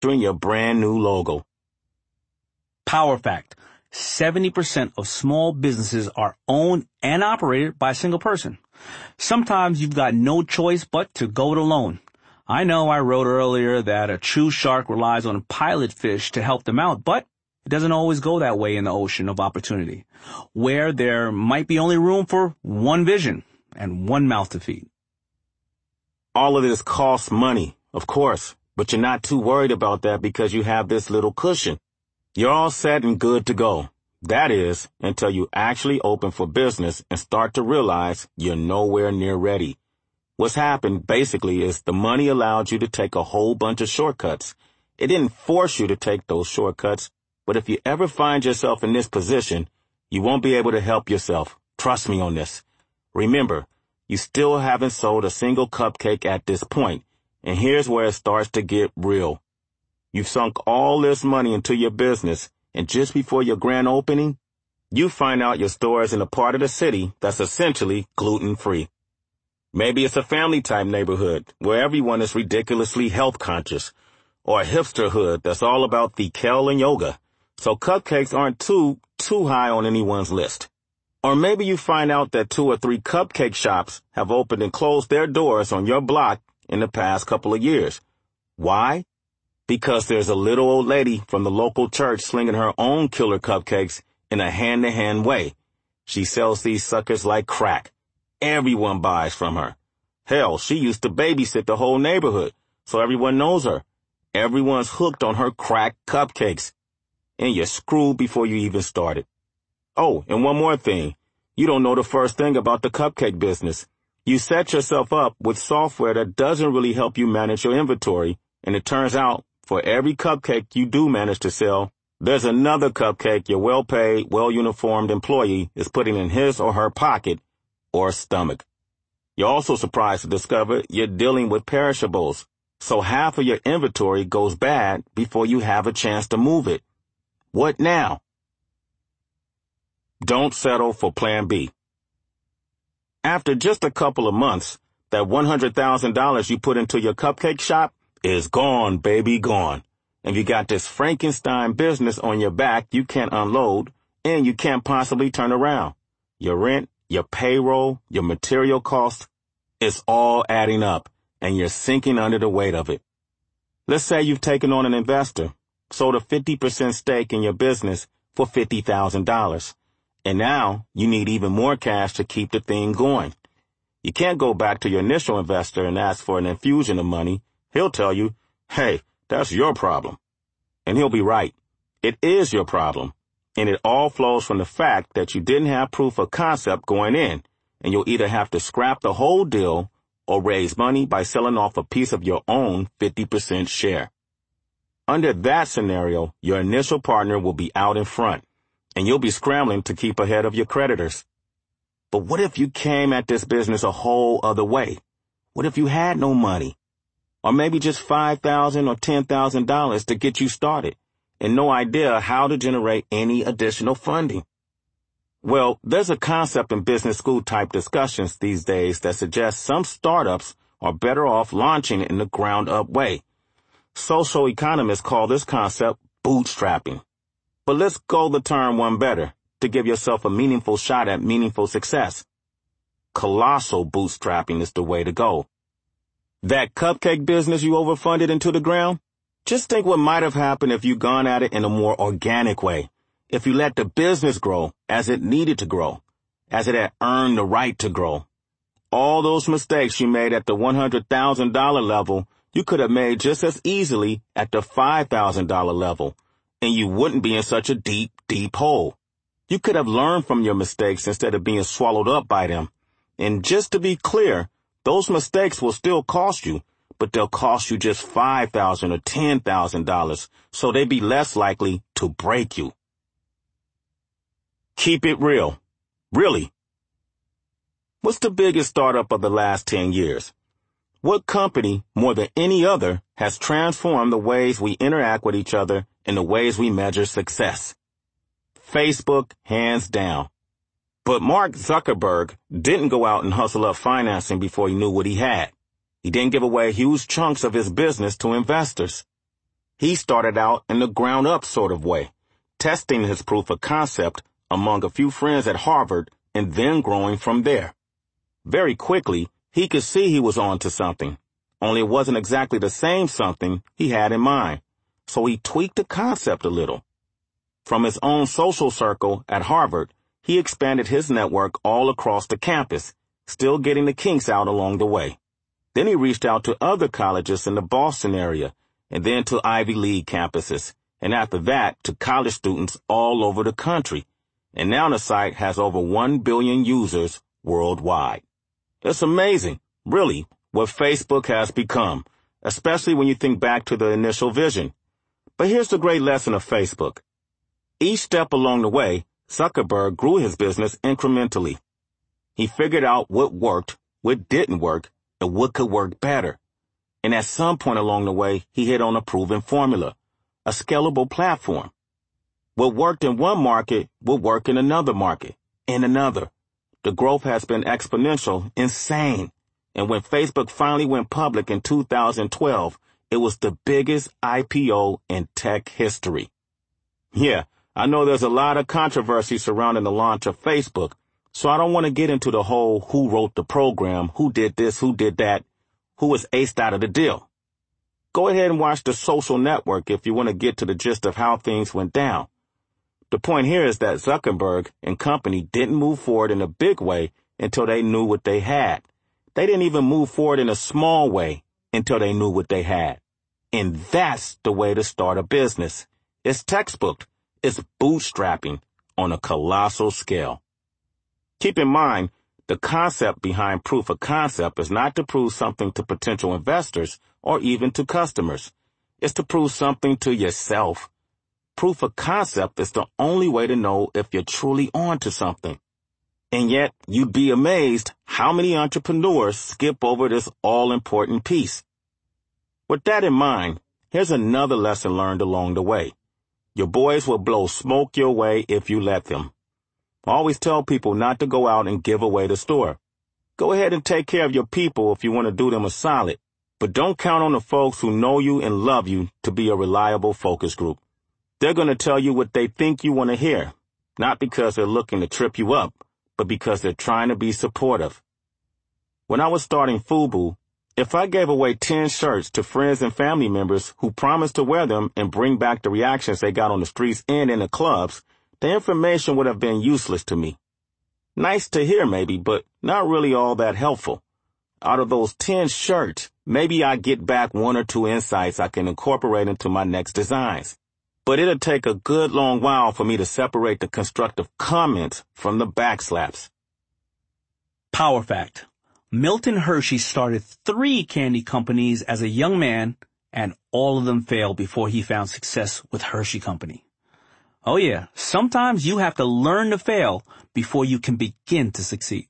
featuring your brand new logo. Power fact: 70% of small businesses are owned and operated by a single person. Sometimes you've got no choice but to go it alone. I know I wrote earlier that a true shark relies on pilot fish to help them out, but it doesn't always go that way in the ocean of opportunity, where there might be only room for one vision and one mouth to feed. All of this costs money, of course, but you're not too worried about that because you have this little cushion. You're all set and good to go. That is, until you actually open for business and start to realize you're nowhere near ready. What's happened, basically, is the money allowed you to take a whole bunch of shortcuts. It didn't force you to take those shortcuts, but if you ever find yourself in this position, you won't be able to help yourself. Trust me on this. Remember, you still haven't sold a single cupcake at this point, and here's where it starts to get real. You've sunk all this money into your business, and just before your grand opening, you find out your store is in a part of the city that's essentially gluten-free. Maybe it's a family-type neighborhood where everyone is ridiculously health-conscious, or a hipster hood that's all about the kale and yoga, so cupcakes aren't too high on anyone's list. Or maybe you find out that 2 or 3 cupcake shops have opened and closed their doors on your block in the past couple of years. Why? Because there's a little old lady from the local church slinging her own killer cupcakes in a hand-to-hand way. She sells these suckers like crack. Everyone buys from her. Hell, she used to babysit the whole neighborhood, so everyone knows her. Everyone's hooked on her crack cupcakes. And you're screwed before you even started. Oh, and one more thing. You don't know the first thing about the cupcake business. You set yourself up with software that doesn't really help you manage your inventory, and it turns out, for every cupcake you do manage to sell, there's another cupcake your well-paid, well-uniformed employee is putting in his or her pocket or stomach. You're also surprised to discover you're dealing with perishables, so half of your inventory goes bad before you have a chance to move it. What now? Don't settle for Plan B. After just a couple of months, that $100,000 you put into your cupcake shop is gone, baby, gone. And you got this Frankenstein business on your back you can't unload, and you can't possibly turn around. Your rent, your payroll, your material costs, it's all adding up, and you're sinking under the weight of it. Let's say you've taken on an investor, sold a 50% stake in your business for $50,000, and now you need even more cash to keep the thing going. You can't go back to your initial investor and ask for an infusion of money. He'll tell you, hey, that's your problem. And he'll be right. It is your problem. And it all flows from the fact that you didn't have proof of concept going in, and you'll either have to scrap the whole deal or raise money by selling off a piece of your own 50% share. Under that scenario, your initial partner will be out in front, and you'll be scrambling to keep ahead of your creditors. But what if you came at this business a whole other way? What if you had no money? Or maybe just $5,000 or $10,000 to get you started, and no idea how to generate any additional funding? Well, there's a concept in business school type discussions these days that suggests some startups are better off launching in the ground up way. Social economists call this concept bootstrapping. But let's go the term one better to give yourself a meaningful shot at meaningful success. Colossal bootstrapping is the way to go. That cupcake business you overfunded into the ground? Just think what might have happened if you'd gone at it in a more organic way. If you let the business grow as it needed to grow, as it had earned the right to grow. All those mistakes you made at the $100,000 level, you could have made just as easily at the $5,000 level, and you wouldn't be in such a deep, deep hole. You could have learned from your mistakes instead of being swallowed up by them. And just to be clear, those mistakes will still cost you, but they'll cost you just $5,000 or $10,000, so they'd be less likely to break you. Keep it real. Really. What's the biggest startup of the last 10 years? What company, more than any other, has transformed the ways we interact with each other and the ways we measure success? Facebook, hands down. But Mark Zuckerberg didn't go out and hustle up financing before he knew what he had. He didn't give away huge chunks of his business to investors. He started out in the ground-up sort of way, testing his proof of concept among a few friends at Harvard and then growing from there. Very quickly, he could see he was on to something, only it wasn't exactly the same something he had in mind, so he tweaked the concept a little. From his own social circle at Harvard, he expanded his network all across the campus, still getting the kinks out along the way. Then he reached out to other colleges in the Boston area, and then to Ivy League campuses, and after that to college students all over the country. And now the site has over 1 billion users worldwide. It's amazing, really, what Facebook has become, especially when you think back to the initial vision. But here's the great lesson of Facebook. Each step along the way, Zuckerberg grew his business incrementally. He figured out what worked, what didn't work, and what could work better. And at some point along the way, he hit on a proven formula, a scalable platform. What worked in one market will work in another market, in another. The growth has been exponential, insane. And when Facebook finally went public in 2012, it was the biggest IPO in tech history. Yeah, I know there's a lot of controversy surrounding the launch of Facebook, so I don't want to get into the whole who wrote the program, who did this, who did that, who was aced out of the deal. Go ahead and watch The Social Network if you want to get to the gist of how things went down. The point here is that Zuckerberg and company didn't move forward in a big way until they knew what they had. They didn't even move forward in a small way until they knew what they had. And that's the way to start a business. It's textbook. It's bootstrapping on a colossal scale. Keep in mind, the concept behind proof of concept is not to prove something to potential investors or even to customers. It's to prove something to yourself. Proof of concept is the only way to know if you're truly on to something. And yet, you'd be amazed how many entrepreneurs skip over this all-important piece. With that in mind, here's another lesson learned along the way. Your boys will blow smoke your way if you let them. I always tell people not to go out and give away the store. Go ahead and take care of your people if you want to do them a solid, but don't count on the folks who know you and love you to be a reliable focus group. They're going to tell you what they think you want to hear, not because they're looking to trip you up, but because they're trying to be supportive. When I was starting FUBU, if I gave away 10 shirts to friends and family members who promised to wear them and bring back the reactions they got on the streets and in the clubs, the information would have been useless to me. Nice to hear maybe, but not really all that helpful. Out of those 10 shirts, maybe I get back 1 or 2 insights I can incorporate into my next designs. But it'll take a good long while for me to separate the constructive comments from the backslaps. Power fact. Milton Hershey started 3 candy companies as a young man, and all of them failed before he found success with Hershey Company. Oh yeah, sometimes you have to learn to fail before you can begin to succeed.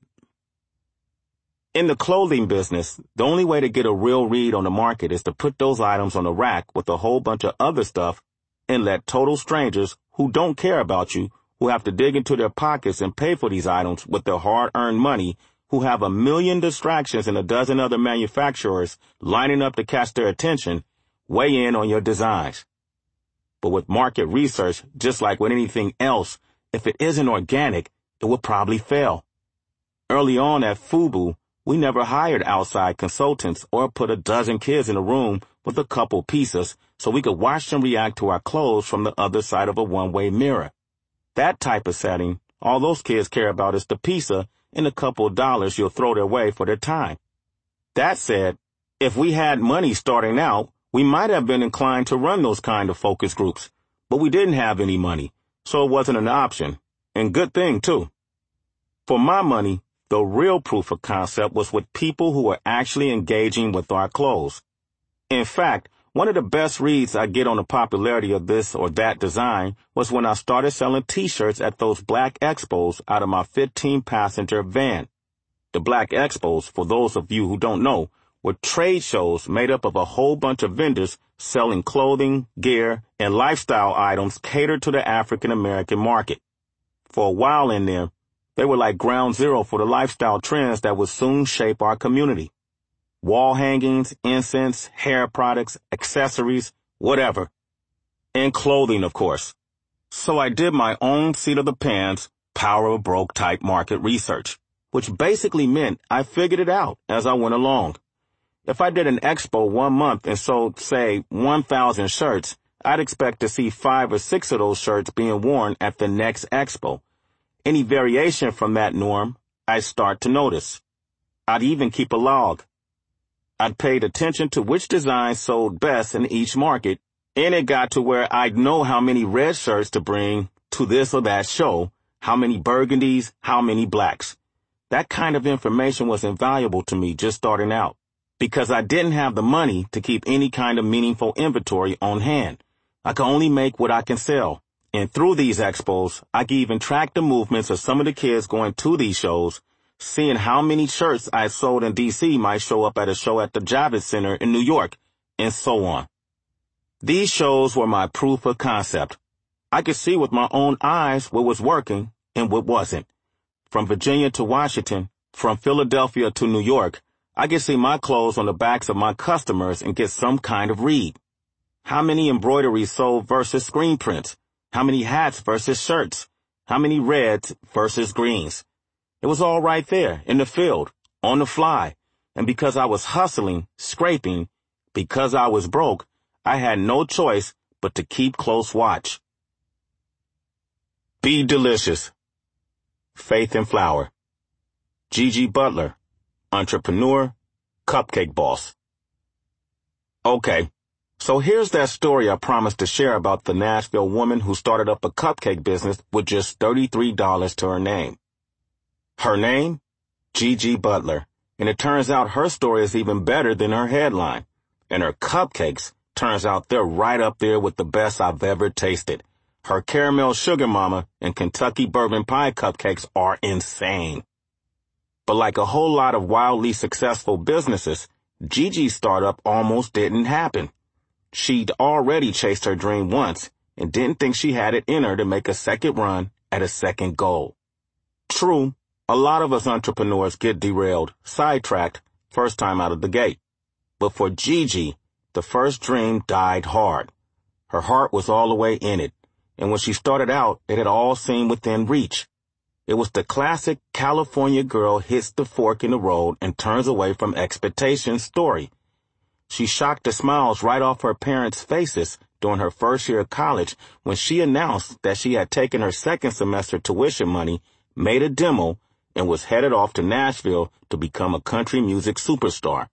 In the clothing business, the only way to get a real read on the market is to put those items on a rack with a whole bunch of other stuff and let total strangers who don't care about you, who have to dig into their pockets and pay for these items with their hard-earned money, who have a million distractions and a dozen other manufacturers lining up to catch their attention, weigh in on your designs. But with market research, just like with anything else, if it isn't organic, it will probably fail. Early on at FUBU, we never hired outside consultants or put a dozen kids in a room with a couple pieces so we could watch them react to our clothes from the other side of a one-way mirror. That type of setting, all those kids care about is the pizza and a couple of dollars you'll throw their way for their time. That said, if we had money starting out, we might have been inclined to run those kind of focus groups, but we didn't have any money, so it wasn't an option. And good thing, too. For my money, the real proof of concept was with people who were actually engaging with our clothes. In fact, one of the best reads I get on the popularity of this or that design was when I started selling T-shirts at those Black Expos out of my 15-passenger van. The Black Expos, for those of you who don't know, were trade shows made up of a whole bunch of vendors selling clothing, gear, and lifestyle items catered to the African-American market. For a while in there, they were like ground zero for the lifestyle trends that would soon shape our community. Wall hangings, incense, hair products, accessories, whatever. And clothing, of course. So I did my own seat-of-the-pants, power-of-broke type market research, which basically meant I figured it out as I went along. If I did an expo 1 month and sold, say, 1,000 shirts, I'd expect to see 5 or 6 of those shirts being worn at the next expo. Any variation from that norm, I'd start to notice. I'd even keep a log. I'd paid attention to which designs sold best in each market, and it got to where I'd know how many red shirts to bring to this or that show, how many burgundies, how many blacks. That kind of information was invaluable to me just starting out, because I didn't have the money to keep any kind of meaningful inventory on hand. I could only make what I can sell. And through these expos, I could even track the movements of some of the kids going to these shows, seeing how many shirts I sold in D.C. might show up at a show at the Javits Center in New York, and so on. These shows were my proof of concept. I could see with my own eyes what was working and what wasn't. From Virginia to Washington, from Philadelphia to New York, I could see my clothes on the backs of my customers and get some kind of read. How many embroideries sold versus screen prints? How many hats versus shirts? How many reds versus greens? It was all right there, in the field, on the fly. And because I was hustling, scraping, because I was broke, I had no choice but to keep close watch. Be delicious. Faith and Flour. Gigi Butler, entrepreneur, cupcake boss. Okay, so here's that story I promised to share about the Nashville woman who started up a cupcake business with just $33 to her name. Her name? Gigi Butler. And it turns out her story is even better than her headline. And her cupcakes, turns out they're right up there with the best I've ever tasted. Her caramel sugar mama and Kentucky bourbon pie cupcakes are insane. But like a whole lot of wildly successful businesses, Gigi's startup almost didn't happen. She'd already chased her dream once and didn't think she had it in her to make a second run at a second goal. True, a lot of us entrepreneurs get derailed, sidetracked, first time out of the gate. But for Gigi, the first dream died hard. Her heart was all the way in it, and when she started out, it had all seemed within reach. It was the classic California girl hits the fork in the road and turns away from expectations story. She shocked the smiles right off her parents' faces during her first year of college when she announced that she had taken her second semester tuition money, made a demo, and was headed off to Nashville to become a country music superstar.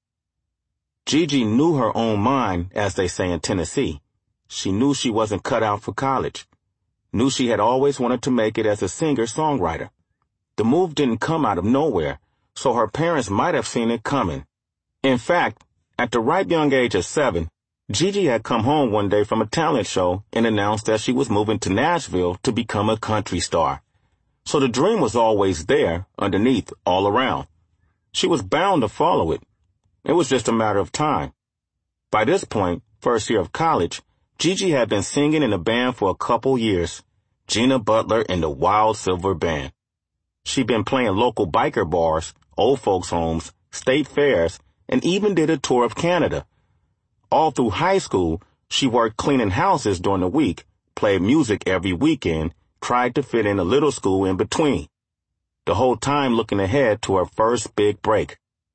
Gigi knew her own mind, as they say in Tennessee. She knew she wasn't cut out for college. Knew she had always wanted to make it as a singer-songwriter. The move didn't come out of nowhere, so her parents might have seen it coming. In fact, at the ripe young age of 7, Gigi had come home one day from a talent show and announced that she was moving to Nashville to become a country star. So the dream was always there, underneath, all around. She was bound to follow it. It was just a matter of time. By this point, first year of college, Gigi had been singing in a band for a couple years, Gina Butler and the Wild Silver Band. She'd been playing local biker bars, old folks' homes, state fairs, and even did a tour of Canada. All through high school, she worked cleaning houses during the week, played music every weekend, tried to fit in a little school in between. The whole time looking ahead to her first big break.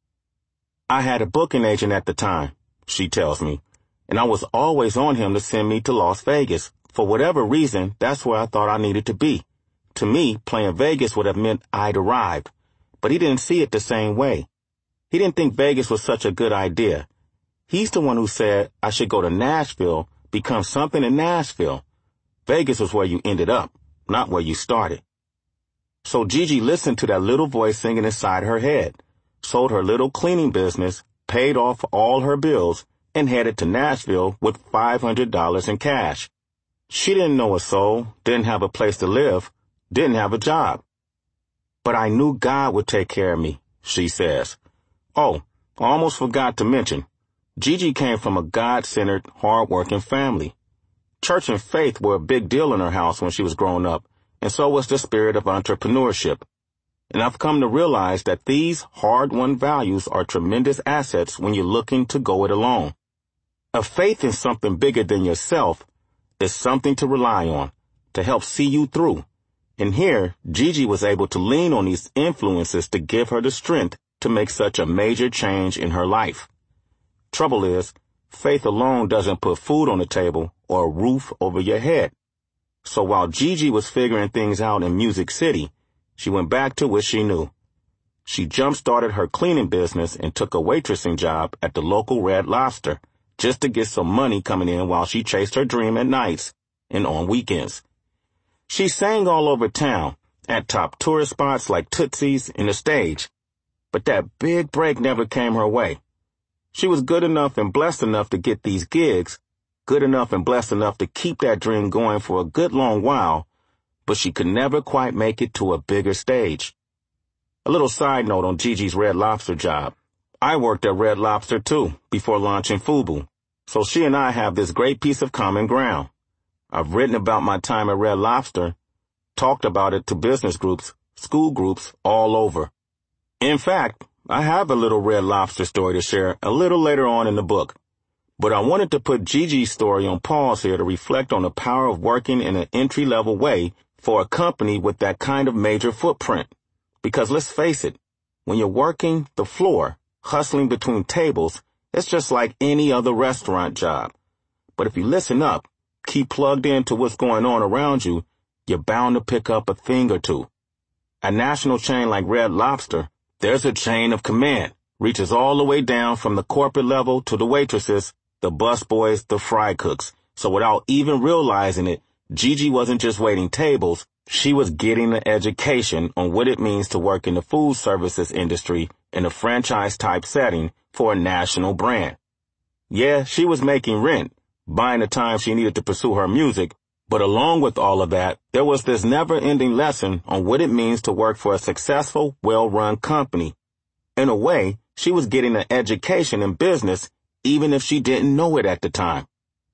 I had a booking agent at the time, she tells me, and I was always on him to send me to Las Vegas. For whatever reason, that's where I thought I needed to be. To me, playing Vegas would have meant I'd arrived, but he didn't see it the same way. He didn't think Vegas was such a good idea. He's the one who said I should go to Nashville, become something in Nashville. Vegas was where you ended up, not where you started. So Gigi listened to that little voice singing inside her head, sold her little cleaning business, paid off all her bills, and headed to Nashville with $500 in cash. She didn't know a soul, didn't have a place to live, didn't have a job. But I knew God would take care of me, she says. Oh, I almost forgot to mention, Gigi came from a God-centered, hard-working family. Church and faith were a big deal in her house when she was growing up, and so was the spirit of entrepreneurship. And I've come to realize that these hard-won values are tremendous assets when you're looking to go it alone. A faith in something bigger than yourself is something to rely on, to help see you through. And here, Gigi was able to lean on these influences to give her the strength to make such a major change in her life. Trouble is, faith alone doesn't put food on the table or a roof over your head. So while Gigi was figuring things out in Music City, she went back to what she knew. She jump-started her cleaning business and took a waitressing job at the local Red Lobster just to get some money coming in while she chased her dream at nights and on weekends. She sang all over town, at top tourist spots like Tootsie's and the Stage, but that big break never came her way. She was good enough and blessed enough to get these gigs, good enough and blessed enough to keep that dream going for a good long while, but she could never quite make it to a bigger stage. A little side note on Gigi's Red Lobster job. I worked at Red Lobster too, before launching FUBU, so she and I have this great piece of common ground. I've written about my time at Red Lobster, talked about it to business groups, school groups, all over. In fact, I have a little Red Lobster story to share a little later on in the book. But I wanted to put Gigi's story on pause here to reflect on the power of working in an entry-level way for a company with that kind of major footprint. Because let's face it, when you're working the floor, hustling between tables, it's just like any other restaurant job. But if you listen up, keep plugged into what's going on around you, you're bound to pick up a thing or two. A national chain like Red Lobster, there's a chain of command, reaches all the way down from the corporate level to the waitresses, the busboys, the fry cooks. So without even realizing it, Gigi wasn't just waiting tables, she was getting an education on what it means to work in the food services industry in a franchise-type setting for a national brand. Yeah, she was making rent, buying the time she needed to pursue her music, but along with all of that, there was this never-ending lesson on what it means to work for a successful, well-run company. In a way, she was getting an education in business, even if she didn't know it at the time.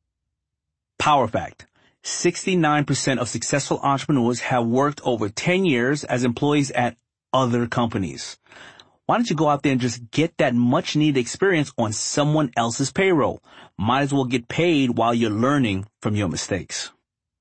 Power fact. 69% of successful entrepreneurs have worked over 10 years as employees at other companies. Why don't you go out there and just get that much-needed experience on someone else's payroll? Might as well get paid while you're learning from your mistakes.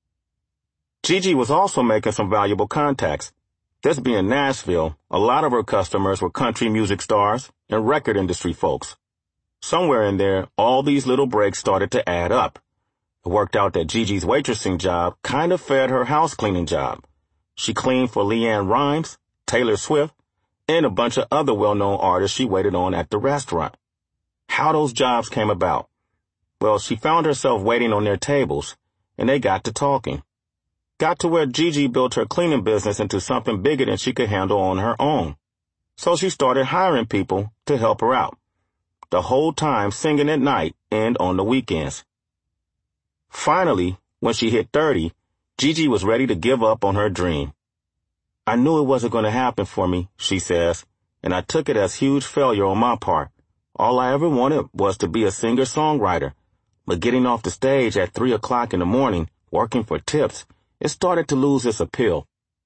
Gigi was also making some valuable contacts. This being Nashville, a lot of her customers were country music stars and record industry folks. Somewhere in there, all these little breaks started to add up. It worked out that Gigi's waitressing job kind of fed her house cleaning job. She cleaned for LeAnn Rimes, Taylor Swift, and a bunch of other well-known artists she waited on at the restaurant. How those jobs came about? Well, she found herself waiting on their tables, and they got to talking. Got to where Gigi built her cleaning business into something bigger than she could handle on her own. So she started hiring people to help her out. The whole time singing at night and on the weekends. Finally, when she hit 30, Gigi was ready to give up on her dream. I knew it wasn't going to happen for me, she says, and I took it as huge failure on my part. All I ever wanted was to be a singer-songwriter. But getting off the stage at 3 o'clock in the morning, working for tips, it started to lose its appeal.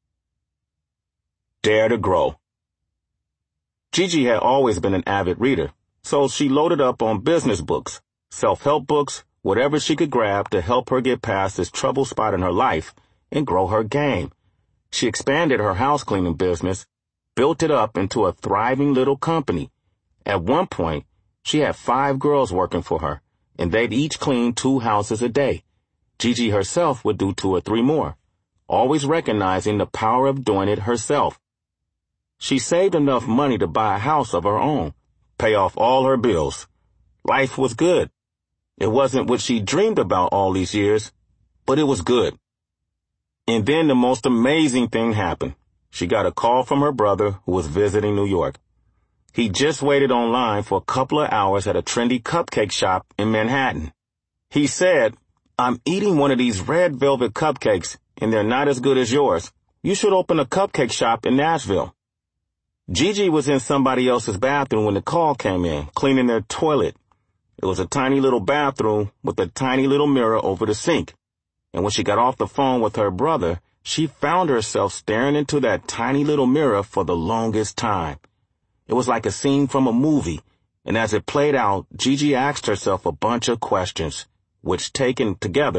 Dare to grow. Gigi had always been an avid reader, so she loaded up on business books, self-help books, whatever she could grab to help her get past this trouble spot in her life and grow her game. She expanded her house cleaning business, built it up into a thriving little company. At one point, she had 5 girls working for her, and they'd each clean 2 houses a day. Gigi herself would do 2 or 3 more, always recognizing the power of doing it herself. She saved enough money to buy a house of her own, pay off all her bills. Life was good. It wasn't what she dreamed about all these years, but it was good. And then the most amazing thing happened. She got a call from her brother who was visiting New York. He just waited online for a couple of hours at a trendy cupcake shop in Manhattan. He said, "I'm eating one of these red velvet cupcakes, and they're not as good as yours. You should open a cupcake shop in Nashville." Gigi was in somebody else's bathroom when the call came in, cleaning their toilet. It was a tiny little bathroom with a tiny little mirror over the sink. And when she got off the phone with her brother, she found herself staring into that tiny little mirror for the longest time. It was like a scene from a movie, and as it played out, Gigi asked herself a bunch of questions, which taken together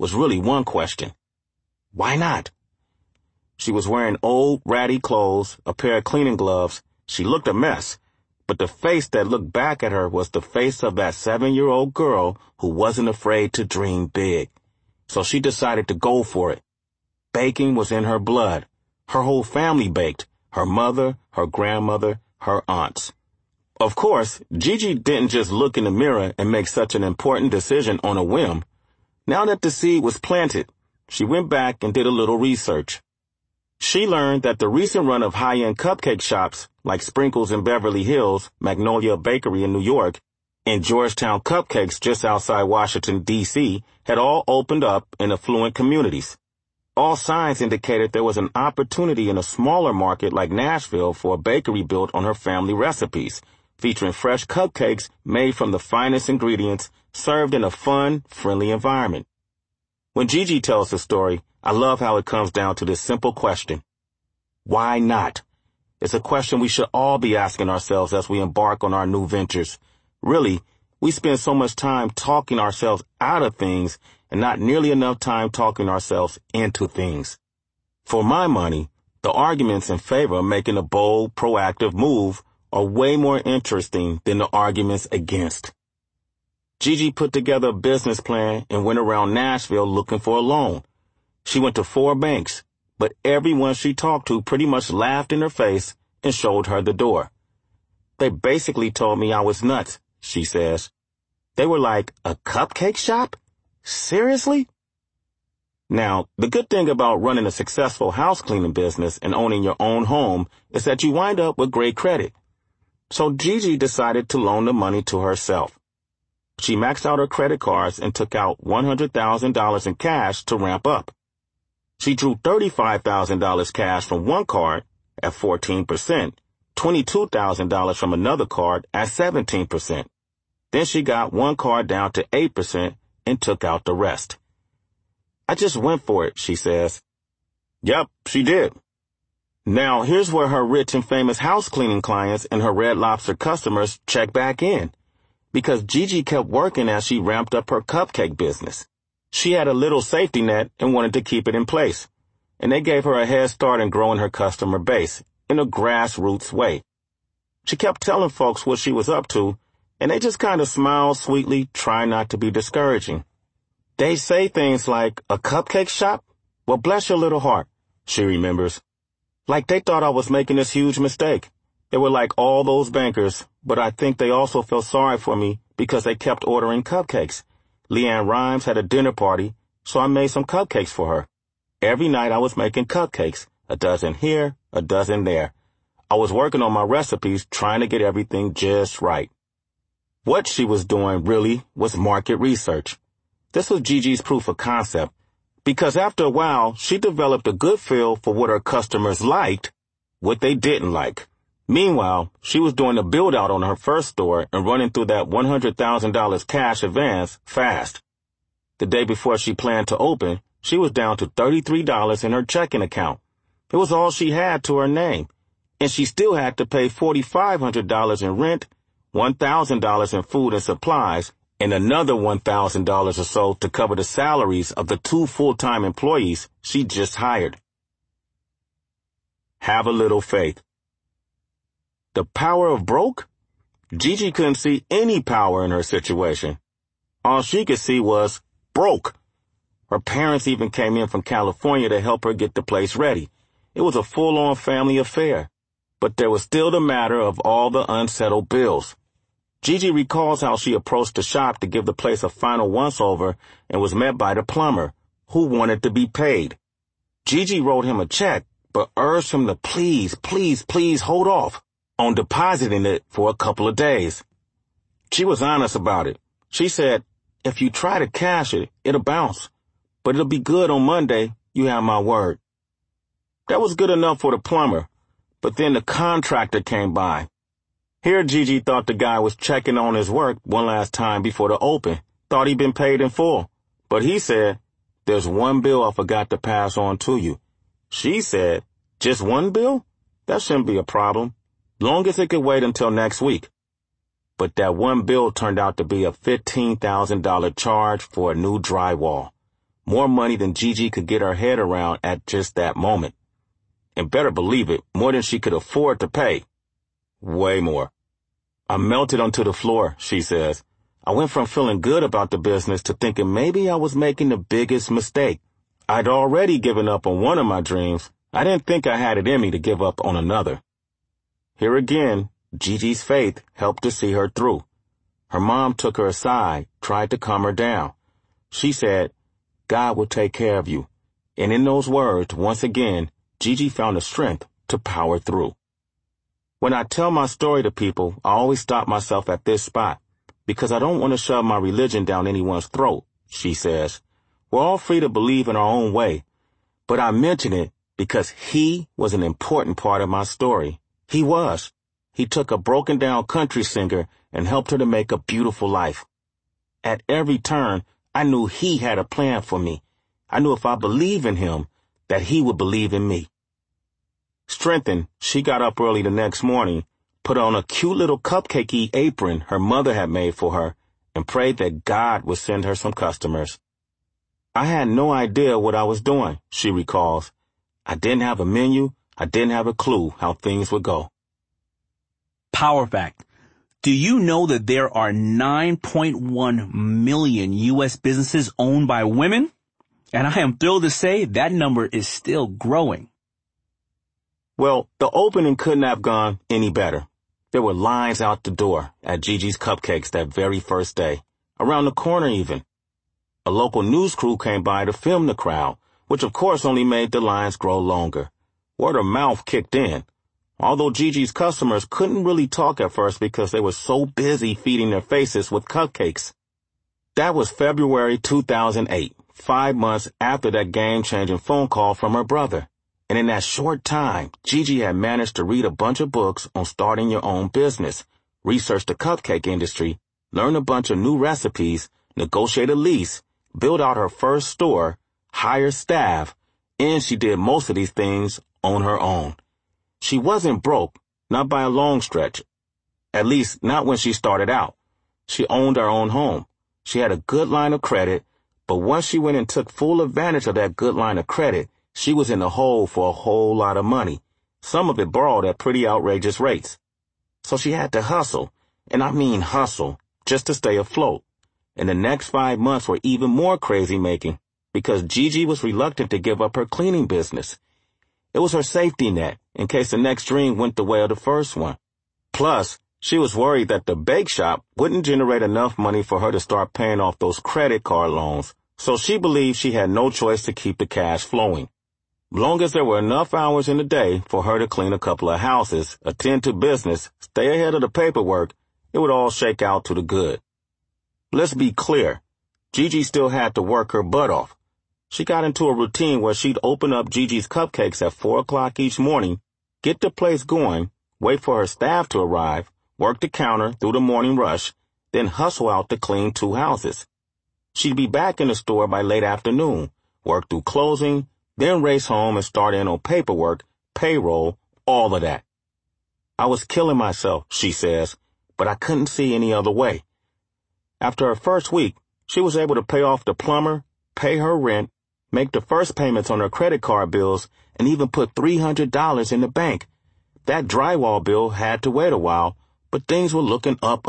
was really one question. Why not? She was wearing old, ratty clothes, a pair of cleaning gloves. She looked a mess. But the face that looked back at her was the face of that 7-year-old girl who wasn't afraid to dream big. So she decided to go for it. Baking was in her blood. Her whole family baked. Her mother, her grandmother, her aunts. Of course, Gigi didn't just look in the mirror and make such an important decision on a whim. Now that the seed was planted, she went back and did a little research. She learned that the recent run of high-end cupcake shops like Sprinkles in Beverly Hills, Magnolia Bakery in New York, and Georgetown Cupcakes just outside Washington, D.C., had all opened up in affluent communities. All signs indicated there was an opportunity in a smaller market like Nashville for a bakery built on her family recipes, featuring fresh cupcakes made from the finest ingredients, served in a fun, friendly environment. When Gigi tells the story, I love how it comes down to this simple question. Why not? It's a question we should all be asking ourselves as we embark on our new ventures. Really, we spend so much time talking ourselves out of things and not nearly enough time talking ourselves into things. For my money, the arguments in favor of making a bold, proactive move are way more interesting than the arguments against. Gigi put together a business plan and went around Nashville looking for a loan. She went to 4 banks, but everyone she talked to pretty much laughed in her face and showed her the door. They basically told me I was nuts, she says. They were like, a cupcake shop? Seriously? Now, the good thing about running a successful house cleaning business and owning your own home is that you wind up with great credit. So Gigi decided to loan the money to herself. She maxed out her credit cards and took out $100,000 in cash to ramp up. She drew $35,000 cash from one card at 14%, $22,000 from another card at 17%. Then she got one card down to 8% and took out the rest. I just went for it, she says. Yep, she did. Now, here's where her rich and famous house cleaning clients and her Red Lobster customers check back in. Because Gigi kept working as she ramped up her cupcake business. She had a little safety net and wanted to keep it in place. And they gave her a head start in growing her customer base in a grassroots way. She kept telling folks what she was up to, and they just kind of smiled sweetly, trying not to be discouraging. They say things like, a cupcake shop? Well, bless your little heart, she remembers. Like they thought I was making this huge mistake. They were like all those bankers, but I think they also felt sorry for me because they kept ordering cupcakes. Leanne Rimes had a dinner party, so I made some cupcakes for her. Every night I was making cupcakes, a dozen here, a dozen there. I was working on my recipes, trying to get everything just right. What she was doing, really, was market research. This was Gigi's proof of concept, because after a while, she developed a good feel for what her customers liked, what they didn't like. Meanwhile, she was doing a build-out on her first store and running through that $100,000 cash advance fast. The day before she planned to open, she was down to $33 in her checking account. It was all she had to her name, and she still had to pay $4,500 in rent, $1,000 in food and supplies, and another $1,000 or so to cover the salaries of the 2 full-time employees she just hired. Have a little faith. The power of broke? Gigi couldn't see any power in her situation. All she could see was broke. Her parents even came in from California to help her get the place ready. It was a full-on family affair. But there was still the matter of all the unsettled bills. Gigi recalls how she approached the shop to give the place a final once-over and was met by the plumber, who wanted to be paid. Gigi wrote him a check, but urged him to please hold off on depositing it for a couple of days. She was honest about it. She said, if you try to cash it, it'll bounce. But it'll be good on Monday, you have my word. That was good enough for the plumber, but then the contractor came by. Here Gigi thought the guy was checking on his work one last time before the open, thought he'd been paid in full. But he said, there's one bill I forgot to pass on to you. She said, just one bill? That shouldn't be a problem. Long as it could wait until next week. But that one bill turned out to be a $15,000 charge for a new drywall. more money than Gigi could get her head around at just that moment. And better believe it, more than she could afford to pay. Way more. I melted onto the floor, she says. I went from feeling good about the business to thinking maybe I was making the biggest mistake. I'd already given up on one of my dreams. I didn't think I had it in me to give up on another. Here again, Gigi's faith helped to see her through. Her mom took her aside, tried to calm her down. She said, God will take care of you. And in those words, once again, Gigi found the strength to power through. When I tell my story to people, I always stop myself at this spot, because I don't want to shove my religion down anyone's throat, she says. We're all free to believe in our own way, but I mention it because he was an important part of my story. He was. He took a broken-down country singer and helped her to make a beautiful life. At every turn, I knew he had a plan for me. I knew if I believed in him, that he would believe in me. Strengthened, she got up early the next morning, put on a cute little cupcakey apron her mother had made for her, and prayed that God would send her some customers. I had no idea what I was doing, she recalls. I didn't have a menu. I didn't have a clue how things would go. Power fact. Do you know that there are 9.1 million U.S. businesses owned by women? And I am thrilled to say that number is still growing. Well, the opening couldn't have gone any better. There were lines out the door at Gigi's Cupcakes that very first day, around the corner even. A local news crew came by to film the crowd, which of course only made the lines grow longer. Word of mouth kicked in. Although Gigi's customers couldn't really talk at first because they were so busy feeding their faces with cupcakes. That was February 2008, 5 months after that game-changing phone call from her brother. And in that short time, Gigi had managed to read a bunch of books on starting your own business, research the cupcake industry, learn a bunch of new recipes, negotiate a lease, build out her first store, hire staff, and she did most of these things on her own. She wasn't broke, not by a long stretch. At least, not when she started out. She owned her own home. She had a good line of credit, but once she went and took full advantage of that good line of credit, she was in the hole for a whole lot of money, some of it borrowed at pretty outrageous rates. So she had to hustle, and I mean hustle, just to stay afloat. And the next 5 months were even more crazy-making, because Gigi was reluctant to give up her cleaning business. It was her safety net, in case the next dream went the way of the first one. Plus, she was worried that the bake shop wouldn't generate enough money for her to start paying off those credit card loans, so she believed she had no choice to keep the cash flowing. Long as there were enough hours in the day for her to clean a couple of houses, attend to business, stay ahead of the paperwork, it would all shake out to the good. Let's be clear, Gigi still had to work her butt off. She got into a routine where she'd open up Gigi's Cupcakes at 4 o'clock each morning, get the place going, wait for her staff to arrive, work the counter through the morning rush, then hustle out to clean 2 houses. She'd be back in the store by late afternoon, work through closing, then race home and start in on paperwork, payroll, all of that. I was killing myself, she says, but I couldn't see any other way. After her first week, she was able to pay off the plumber, pay her rent, make the first payments on her credit card bills, and even put $300 in the bank. That drywall bill had to wait a while, but things were looking up.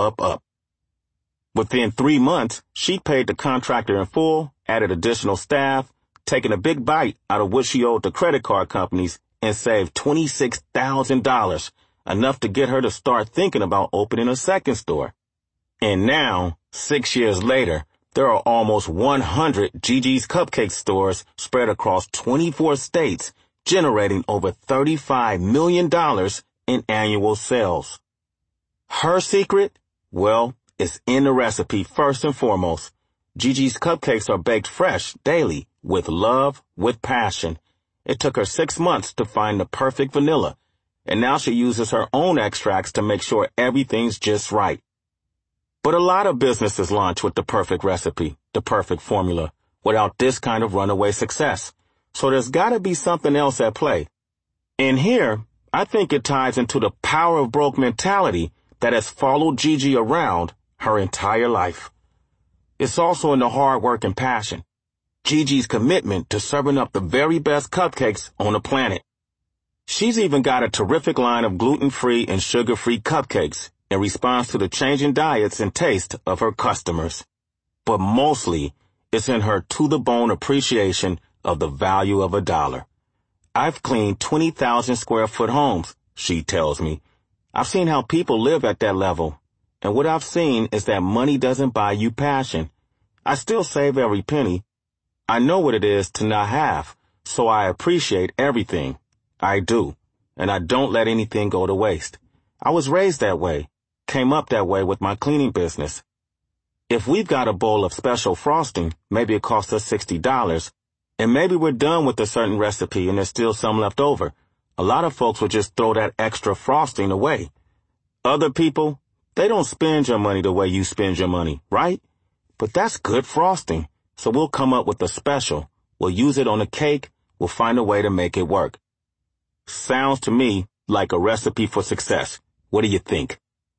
Within 3 months, she paid the contractor in full, added additional staff, taken a big bite out of what she owed the credit card companies, and saved $26,000, enough to get her to start thinking about opening a second store. And now, 6 years later, there are almost 100 Gigi's Cupcake stores spread across 24 states, generating over $35 million in annual sales. Her secret? Well, it's in the recipe first and foremost. Gigi's Cupcakes are baked fresh, daily, with love, with passion. It took her 6 months to find the perfect vanilla, and now she uses her own extracts to make sure everything's just right. But a lot of businesses launch with the perfect recipe, the perfect formula, without this kind of runaway success. So there's gotta be something else at play. And here, I think it ties into the power of broke mentality that has followed Gigi around her entire life. It's also in the hard work and passion. Gigi's commitment to serving up the very best cupcakes on the planet. She's even got a terrific line of gluten-free and sugar-free cupcakes in response to the changing diets and taste of her customers. But mostly, it's in her to-the-bone appreciation of the value of $1. I've cleaned 20,000 square foot homes, she tells me. I've seen how people live at that level, and what I've seen is that money doesn't buy you passion. I still save every penny. I know what it is to not have, so I appreciate everything. I do, and I don't let anything go to waste. I was raised that way, came up that way with my cleaning business. If we've got a bowl of special frosting, maybe it costs us $60, and maybe we're done with a certain recipe and there's still some left over. A lot of folks will just throw that extra frosting away. Other people, they don't spend your money the way you spend your money, right? But that's good frosting, so we'll come up with a special. We'll use it on a cake. We'll find a way to make it work. Sounds to me like a recipe for success. What do you think?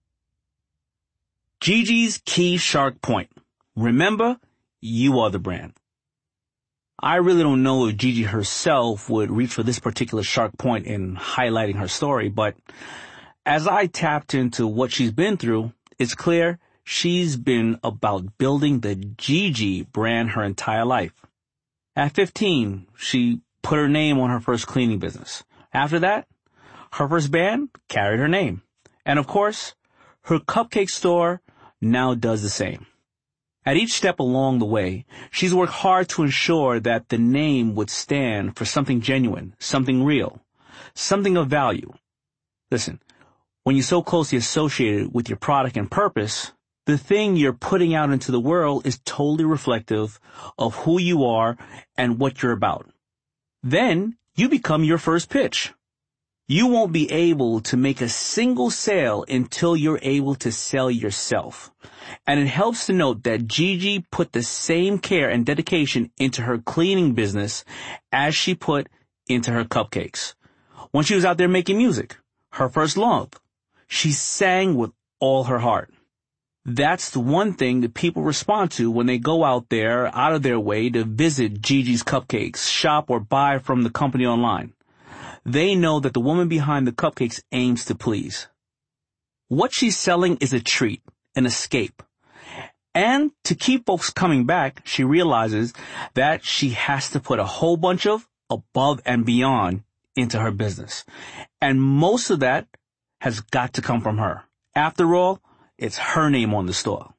Gigi's key shark point. Remember, you are the brand. I really don't know if Gigi herself would reach for this particular shark point in highlighting her story, but as I tapped into what she's been through, it's clear she's been about building the Gigi brand her entire life. At 15, she put her name on her first cleaning business. After that, her first band carried her name. And of course, her cupcake store now does the same. At each step along the way, she's worked hard to ensure that the name would stand for something genuine, something real, something of value. Listen, when you're so closely associated with your product and purpose, the thing you're putting out into the world is totally reflective of who you are and what you're about. Then you become your first pitch. You won't be able to make a single sale until you're able to sell yourself. And it helps to note that Gigi put the same care and dedication into her cleaning business as she put into her cupcakes. When she was out there making music, her first love, she sang with all her heart. That's the one thing that people respond to when they go out there, out of their way to visit Gigi's Cupcakes, shop or buy from the company online. They know that the woman behind the cupcakes aims to please. What she's selling is a treat, an escape. And to keep folks coming back, she realizes that she has to put a whole bunch of above and beyond into her business. And most of that has got to come from her. After all, it's her name on the store.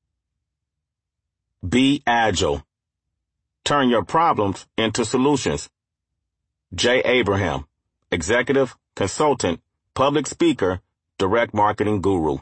Be agile. Turn your problems into solutions. Jay Abraham, executive, consultant, public speaker, direct marketing guru.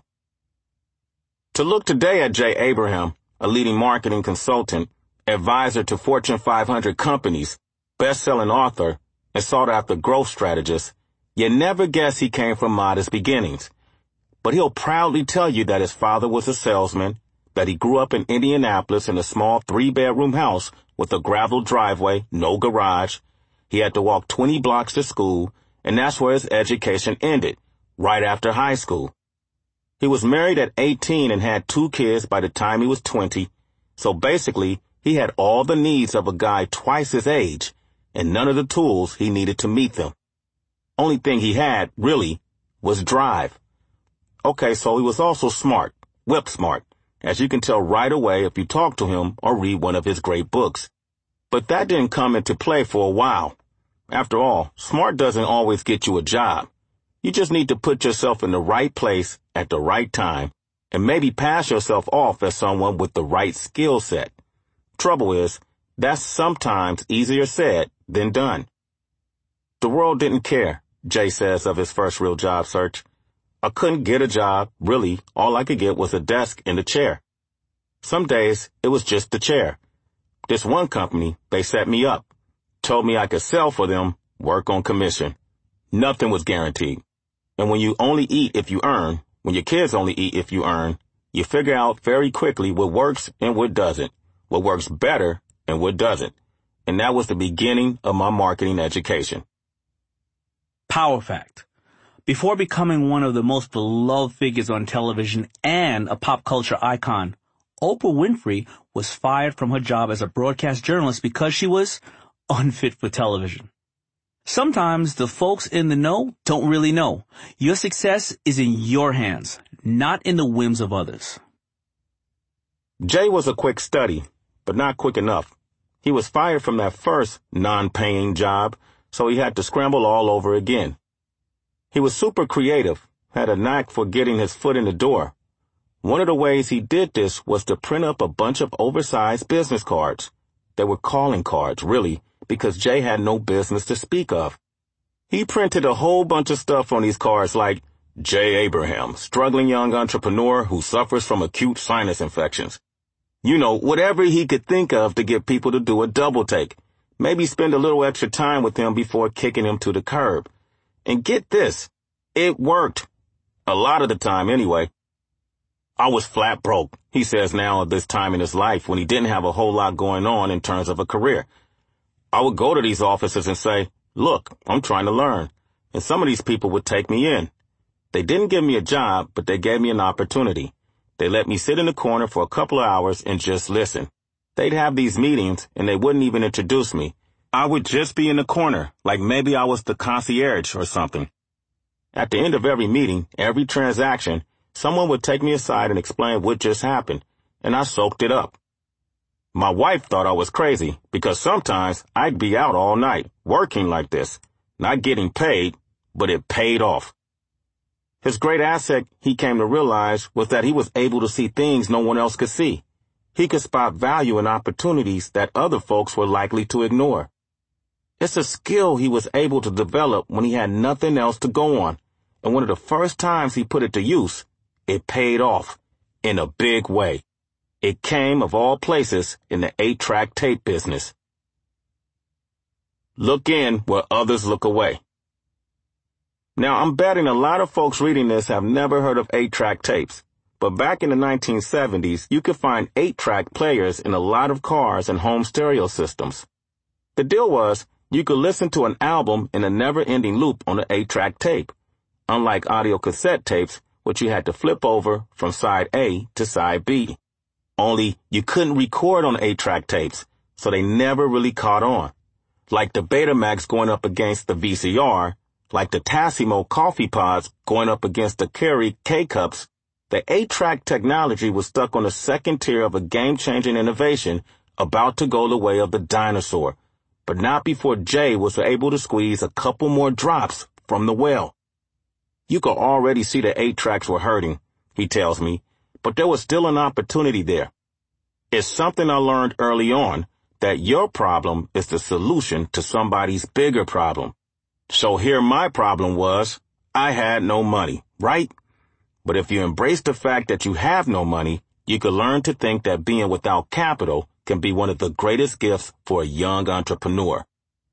To look today at Jay Abraham, a leading marketing consultant, advisor to Fortune 500 companies, best-selling author, and sought-after growth strategist, you never guess he came from modest beginnings. But he'll proudly tell you that his father was a salesman, that he grew up in Indianapolis in a small 3-bedroom house with a gravel driveway, no garage. He had to walk 20 blocks to school, and that's where his education ended, right after high school. He was married at 18 and had 2 kids by the time he was 20, so basically he had all the needs of a guy twice his age, and none of the tools he needed to meet them. Only thing he had, really, was drive. Okay, so he was also smart, whip smart, as you can tell right away if you talk to him or read one of his great books. But that didn't come into play for a while. After all, smart doesn't always get you a job. You just need to put yourself in the right place at the right time and maybe pass yourself off as someone with the right skill set. Trouble is, that's sometimes easier said than done. The world didn't care, Jay says of his first real job search. I couldn't get a job. Really, all I could get was a desk and a chair. Some days, it was just the chair. This one company, they set me up, told me I could sell for them, work on commission. Nothing was guaranteed. And when you only eat if you earn, when your kids only eat if you earn, you figure out very quickly what works and what doesn't, what works better and what doesn't. And that was the beginning of my marketing education. Power fact. Before becoming one of the most beloved figures on television and a pop culture icon, Oprah Winfrey was fired from her job as a broadcast journalist because she was unfit for television. Sometimes the folks in the know don't really know. Your success is in your hands, not in the whims of others. Jay was a quick study, but not quick enough. He was fired from that first non-paying job, so he had to scramble all over again. He was super creative, had a knack for getting his foot in the door. One of the ways he did this was to print up a bunch of oversized business cards. They were calling cards, really, because Jay had no business to speak of. He printed a whole bunch of stuff on these cards like, Jay Abraham, struggling young entrepreneur who suffers from acute sinus infections. You know, whatever he could think of to get people to do a double take. Maybe spend a little extra time with him before kicking him to the curb. And get this, it worked. A lot of the time, anyway. I was flat broke, he says now at this time in his life when he didn't have a whole lot going on in terms of a career. I would go to these offices and say, look, I'm trying to learn. And some of these people would take me in. They didn't give me a job, but they gave me an opportunity. They let me sit in the corner for a couple of hours and just listen. They'd have these meetings and they wouldn't even introduce me. I would just be in the corner, like maybe I was the concierge or something. At the end of every meeting, every transaction, someone would take me aside and explain what just happened, and I soaked it up. My wife thought I was crazy because sometimes I'd be out all night, working like this, not getting paid, but it paid off. His great asset, he came to realize, was that he was able to see things no one else could see. He could spot value in opportunities that other folks were likely to ignore. It's a skill he was able to develop when he had nothing else to go on, and one of the first times he put it to use, it paid off in a big way. It came, of all places, in the 8-track tape business. Look in where others look away. Now, I'm betting a lot of folks reading this have never heard of 8-track tapes, but back in the 1970s, you could find 8-track players in a lot of cars and home stereo systems. The deal was, you could listen to an album in a never-ending loop on an 8-track tape, unlike audio cassette tapes, which you had to flip over from side A to side B. Only you couldn't record on 8-track tapes, so they never really caught on. Like the Betamax going up against the VCR, like the Tassimo coffee pods going up against the Keurig K-Cups, the 8-track technology was stuck on the second tier of a game-changing innovation about to go the way of the dinosaur, but not before Jay was able to squeeze a couple more drops from the well. You could already see the 8-tracks were hurting, he tells me, but there was still an opportunity there. It's something I learned early on, that your problem is the solution to somebody's bigger problem. So here my problem was, I had no money, right? But if you embrace the fact that you have no money, you could learn to think that being without capital can be one of the greatest gifts for a young entrepreneur.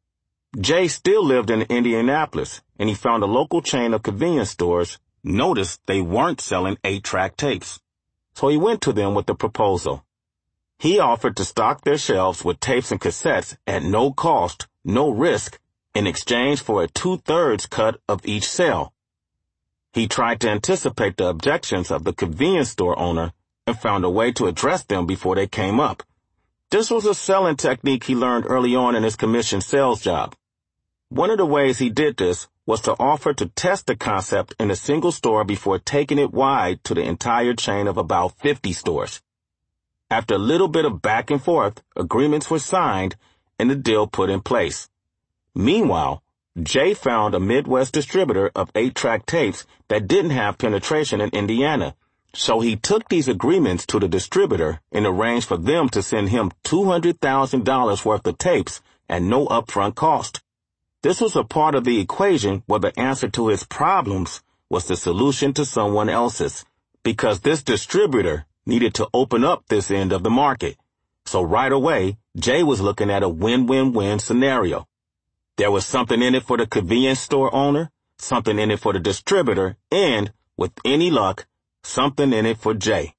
Jay still lived in Indianapolis, and he found a local chain of convenience stores, noticed they weren't selling 8-track tapes. So he went to them with a proposal. He offered to stock their shelves with tapes and cassettes at no cost, no risk, in exchange for a 2/3 cut of each sale. He tried to anticipate the objections of the convenience store owner and found a way to address them before they came up. This was a selling technique he learned early on in his commission sales job. One of the ways he did this was to offer to test the concept in a single store before taking it wide to the entire chain of about 50 stores. After a little bit of back and forth, agreements were signed and the deal put in place. Meanwhile, Jay found a Midwest distributor of 8-track tapes that didn't have penetration in Indiana, so he took these agreements to the distributor and arranged for them to send him $200,000 worth of tapes at no upfront cost. This was a part of the equation where the answer to his problems was the solution to someone else's, because this distributor needed to open up this end of the market. So right away, Jay was looking at a win-win-win scenario. There was something in it for the convenience store owner, something in it for the distributor, and, with any luck, something in it for Jay.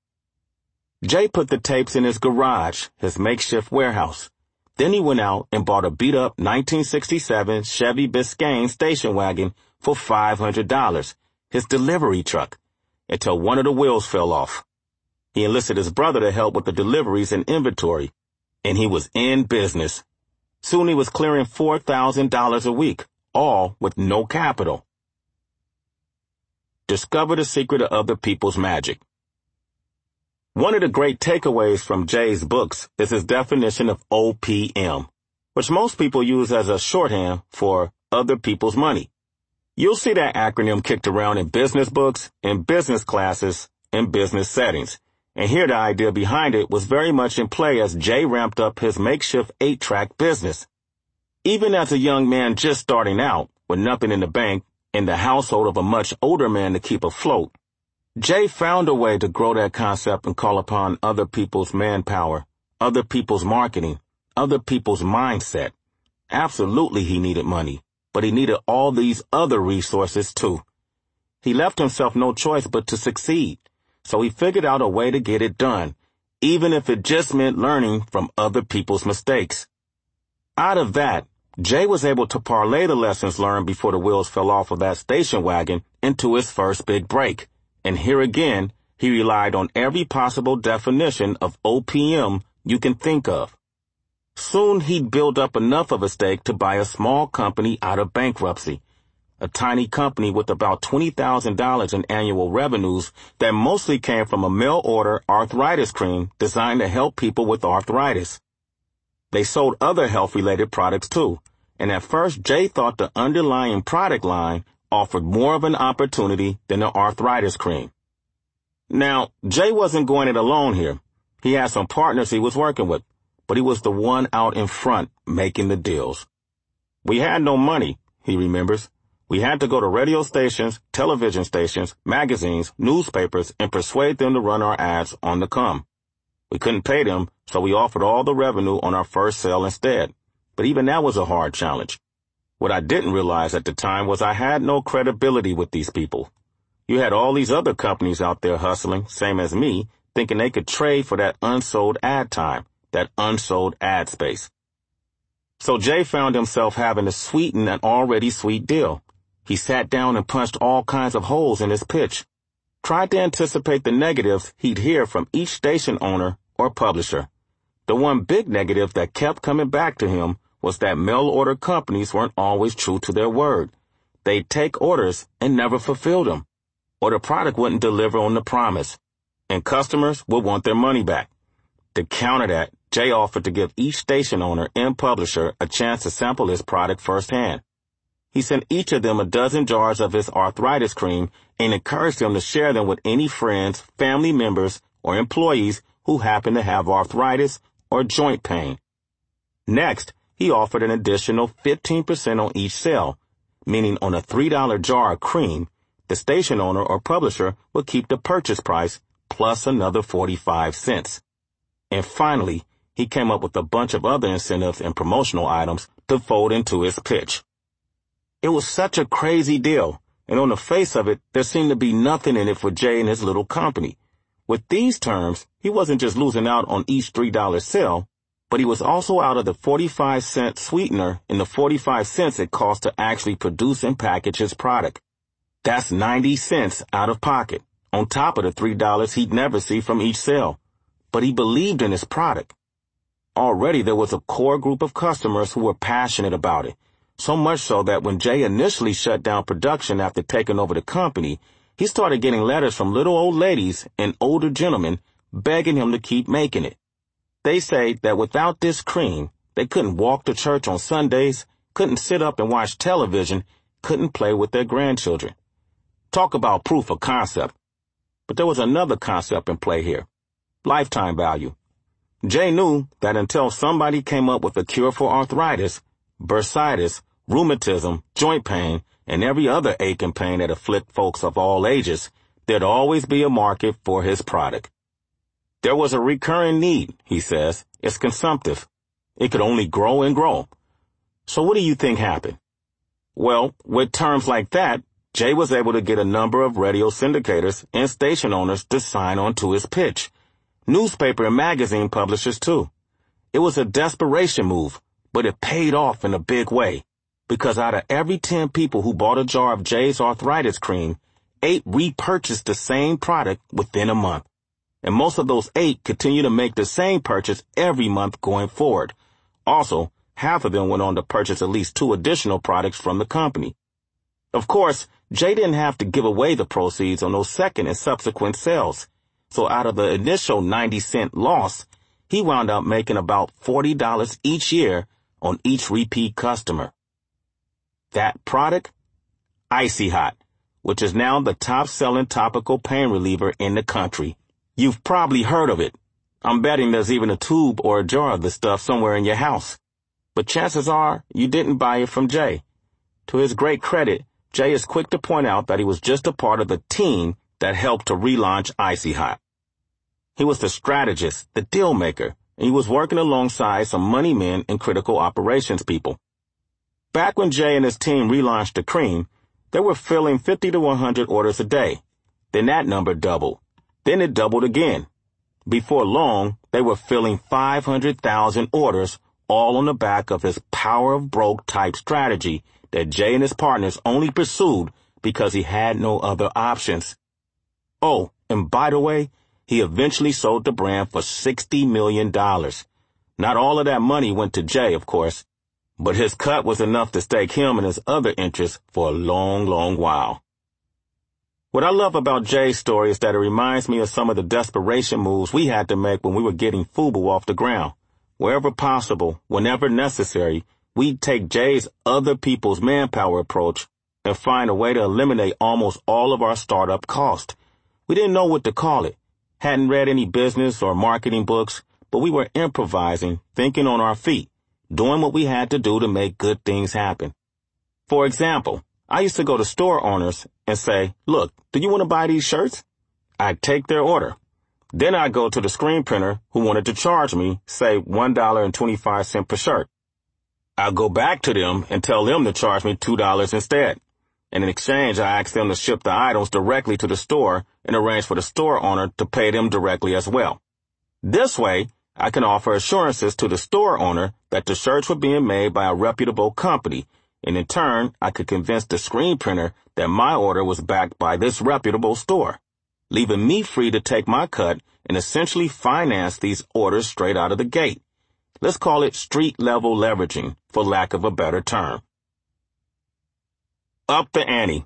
Jay put the tapes in his garage, his makeshift warehouse. Then he went out and bought a beat-up 1967 Chevy Biscayne station wagon for $500, his delivery truck, until one of the wheels fell off. He enlisted his brother to help with the deliveries and inventory, and he was in business. Soon he was clearing $4,000 a week, all with no capital. Discover the secret of other people's magic. One of the great takeaways from Jay's books is his definition of OPM, which most people use as a shorthand for other people's money. You'll see that acronym kicked around in business books, in business classes, in business settings. And here the idea behind it was very much in play as Jay ramped up his makeshift 8-track business. Even as a young man just starting out, with nothing in the bank, in the household of a much older man to keep afloat, Jay found a way to grow that concept and call upon other people's manpower, other people's marketing, other people's mindset. Absolutely he needed money, but he needed all these other resources too. He left himself no choice but to succeed, so he figured out a way to get it done, even if it just meant learning from other people's mistakes. Out of that, Jay was able to parlay the lessons learned before the wheels fell off of that station wagon into his first big break. And here again, he relied on every possible definition of OPM you can think of. Soon he'd built up enough of a stake to buy a small company out of bankruptcy, a tiny company with about $20,000 in annual revenues that mostly came from a mail-order arthritis cream designed to help people with arthritis. They sold other health-related products too, and at first Jay thought the underlying product line offered more of an opportunity than the arthritis cream. Now, Jay wasn't going it alone here. He had some partners he was working with, but he was the one out in front making the deals. We had no money, he remembers. We had to go to radio stations, television stations, magazines, newspapers, and persuade them to run our ads on the come. We couldn't pay them, so we offered all the revenue on our first sale instead. But even that was a hard challenge. What I didn't realize at the time was I had no credibility with these people. You had all these other companies out there hustling, same as me, thinking they could trade for that unsold ad time, that unsold ad space. So Jay found himself having to sweeten an already sweet deal. He sat down and punched all kinds of holes in his pitch, tried to anticipate the negatives he'd hear from each station owner or publisher. The one big negative that kept coming back to him was that mail-order companies weren't always true to their word. They'd take orders and never fulfill them, or the product wouldn't deliver on the promise, and customers would want their money back. To counter that, Jay offered to give each station owner and publisher a chance to sample his product firsthand. He sent each of them a dozen jars of his arthritis cream and encouraged them to share them with any friends, family members, or employees who happened to have arthritis or joint pain. Next, he offered an additional 15% on each sale, meaning on a $3 jar of cream, the station owner or publisher would keep the purchase price plus another 45 cents. And finally, he came up with a bunch of other incentives and promotional items to fold into his pitch. It was such a crazy deal, and on the face of it, there seemed to be nothing in it for Jay and his little company. With these terms, he wasn't just losing out on each $3 sale, but he was also out of the 45-cent sweetener and the 45 cents it cost to actually produce and package his product. That's 90 cents out of pocket, on top of the $3 he'd never see from each sale. But he believed in his product. Already there was a core group of customers who were passionate about it, so much so that when Jay initially shut down production after taking over the company, he started getting letters from little old ladies and older gentlemen begging him to keep making it. They say that without this cream, they couldn't walk to church on Sundays, couldn't sit up and watch television, couldn't play with their grandchildren. Talk about proof of concept. But there was another concept in play here. Lifetime value. Jay knew that until somebody came up with a cure for arthritis, bursitis, rheumatism, joint pain, and every other ache and pain that afflict folks of all ages, there'd always be a market for his product. There was a recurring need, he says. It's consumptive. It could only grow and grow. So what do you think happened? Well, with terms like that, Jay was able to get a number of radio syndicators and station owners to sign on to his pitch. Newspaper and magazine publishers, too. It was a desperation move, but it paid off in a big way, because out of every 10 people who bought a jar of Jay's arthritis cream, 8 repurchased the same product within a month. and most of those 8 continue to make the same purchase every month going forward. Also, half of them went on to purchase at least 2 additional products from the company. Of course, Jay didn't have to give away the proceeds on those second and subsequent sales. So out of the initial 90-cent loss, he wound up making about $40 each year on each repeat customer. That product? Icy Hot, which is now the top-selling topical pain reliever in the country. You've probably heard of it. I'm betting there's even a tube or a jar of the stuff somewhere in your house. But chances are you didn't buy it from Jay. To his great credit, Jay is quick to point out that he was just a part of the team that helped to relaunch Icy Hot. He was the strategist, the deal maker, and he was working alongside some money men and critical operations people. Back when Jay and his team relaunched the cream, they were filling 50 to 100 orders a day. Then that number doubled. Then it doubled again. Before long, they were filling 500,000 orders, all on the back of his power of broke type strategy that Jay and his partners only pursued because he had no other options. Oh, and by the way, he eventually sold the brand for $60 million. Not all of that money went to Jay, of course, but his cut was enough to stake him and his other interests for a long, long while. What I love about Jay's story is that it reminds me of some of the desperation moves we had to make when we were getting FUBU off the ground. Wherever possible, whenever necessary, we'd take Jay's other people's manpower approach and find a way to eliminate almost all of our startup cost. We didn't know what to call it, hadn't read any business or marketing books, but we were improvising, thinking on our feet, doing what we had to do to make good things happen. For example, I used to go to store owners and say, "Look, do you want to buy these shirts?" I'd take their order. Then I'd go to the screen printer who wanted to charge me, say, $1.25 per shirt. I'd go back to them and tell them to charge me $2 instead. And in exchange, I asked them to ship the items directly to the store and arrange for the store owner to pay them directly as well. This way, I can offer assurances to the store owner that the shirts were being made by a reputable company, and in turn, I could convince the screen printer that my order was backed by this reputable store, leaving me free to take my cut and essentially finance these orders straight out of the gate. Let's call it street-level leveraging, for lack of a better term. Up the ante.